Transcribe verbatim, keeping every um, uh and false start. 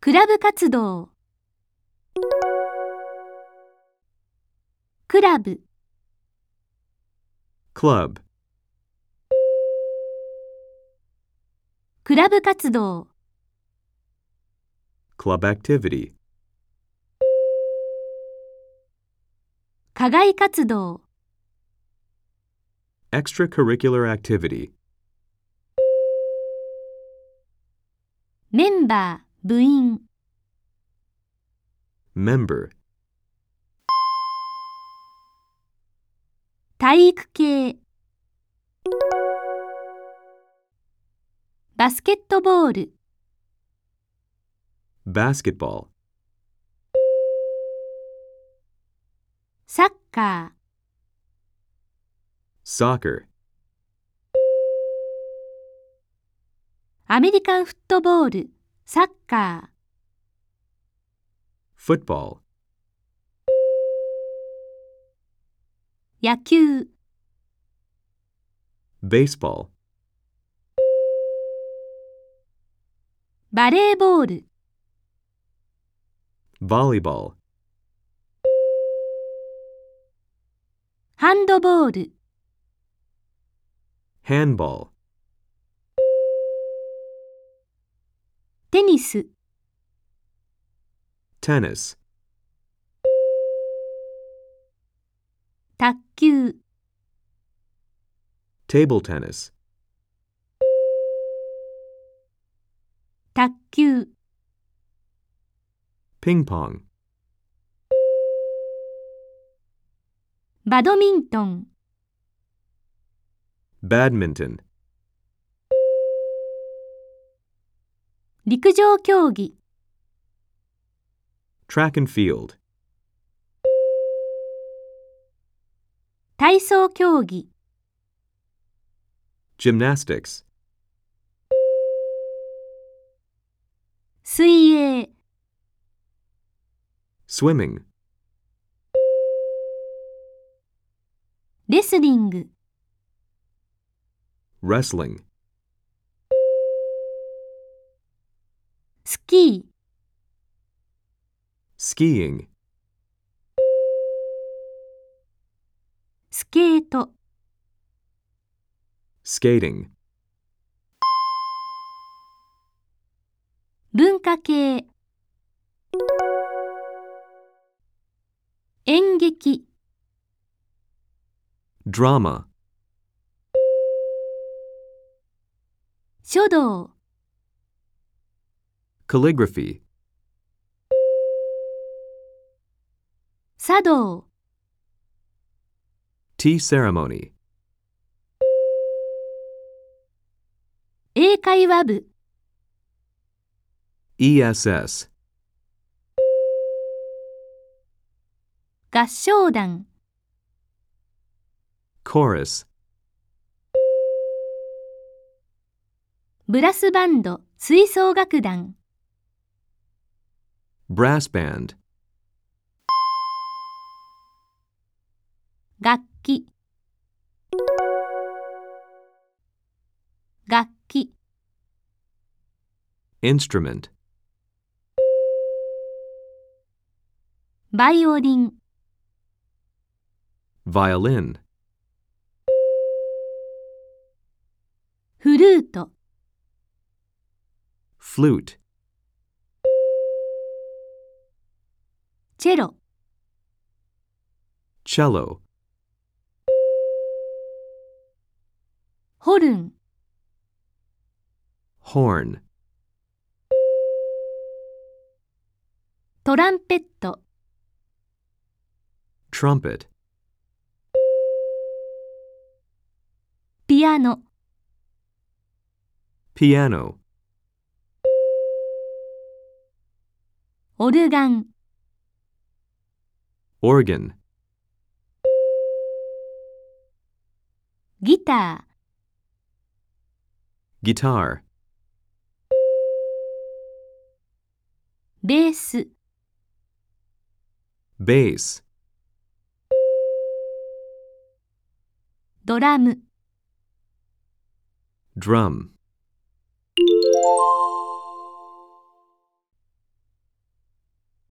クラブ活動、クラブ、 club, クラブ活動、 club activity, 課外活動、 extracurricular activity, メンバー、部員、 member, 体育系、バスケットボール、 basketball, サッカー、 soccer, アメリカンフットボール、サッカー、 football, 野球、 baseball, バレーボール、 volleyball, ハンドボール、 handball, テニス、 tennis, 卓球、 table tennis, 卓球、 ping pong, バドミントン、 badminton, 陸上競技、 track and field, 体操競技、 gymnastics, 水泳、 swimming, レスリング、 wrestling, スキー、 skiing, スケート、 skating, 文化系、演劇、 drama, 書道、 calligraphy, 茶道、 tea ceremony, 英会話部、 E S S, 合唱団、 chorus, ブラスバンド、吹奏楽団、 brass band, 楽器、楽器、 instrument, バイオリン、 violin, フルート、 flute, チェロ、 cello, ホルン、 horn, トランペット、 trumpet, ピアノ、 piano, オルガン、 organ, ギター、 guitar, ベース、 bass, ドラム。 drum.